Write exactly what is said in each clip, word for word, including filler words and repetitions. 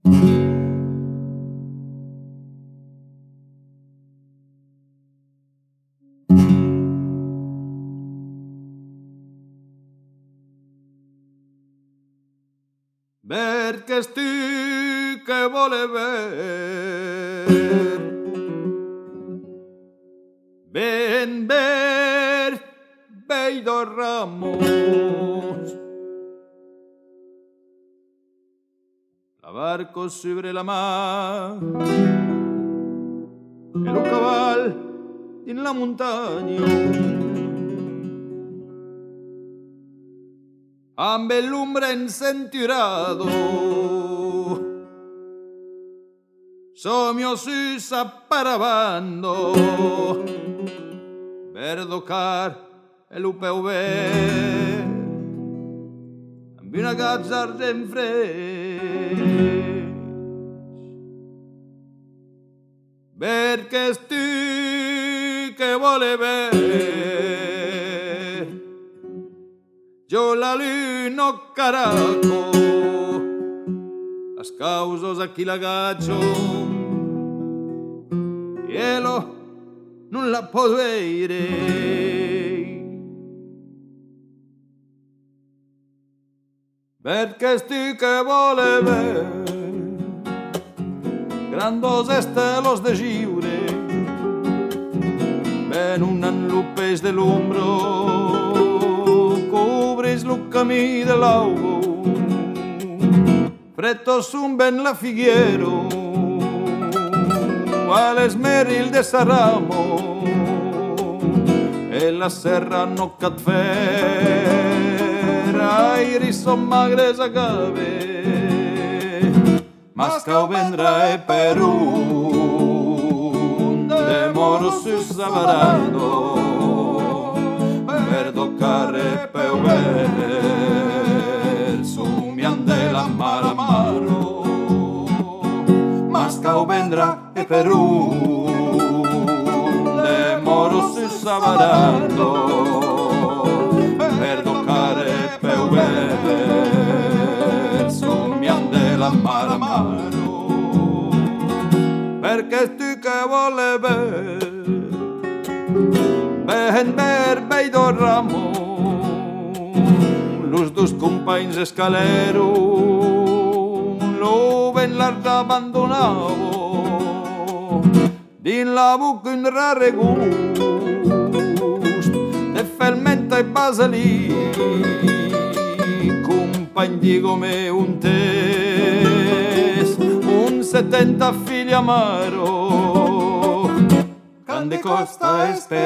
Perché sti che vuole ver, ben ver, veido ramos, la barco sobre la mar, e lo caval in la montagna, amb l'ombra encenturado, somio si s'apparavando, per tocar el peu verd, amb una gazza argent fresc, perché sti che vuole ver, yo la lino caraco, las causas aquí la gacho, cielo non la puedo ver, perché sti che vuole ver, grandos estelos de giure, ven un enlupes de l'ombro, cubris lo camí de l'augo, fretos un ben la figuero, al esmeril de Saramo, e la serra no cat fer, airi son magres agave, mas cau vendrà e Perù, de moros sus avarando, per toccare peu ver, sumian de la mar a mano, mas cau vendrà e Perù, de moros sus avarando, per toccare peu ver, sumian de la mar a mano, perché sti che vuole ver, ben ver veido ramo, los dos companys escalero, lo ben l'art abandonado, din la boca un rare gust de fermenta e basilic, company digome un tes, un setenta figli amaro, can de costa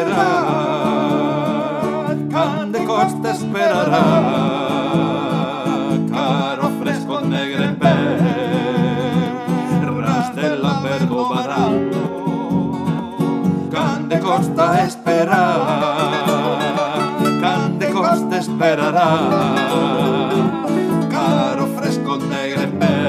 esperar, can de costa esperarà, caro fresco negre per, rastella perdo barato, can de costa esperar, can de costa esperarà, caro fresco negre per,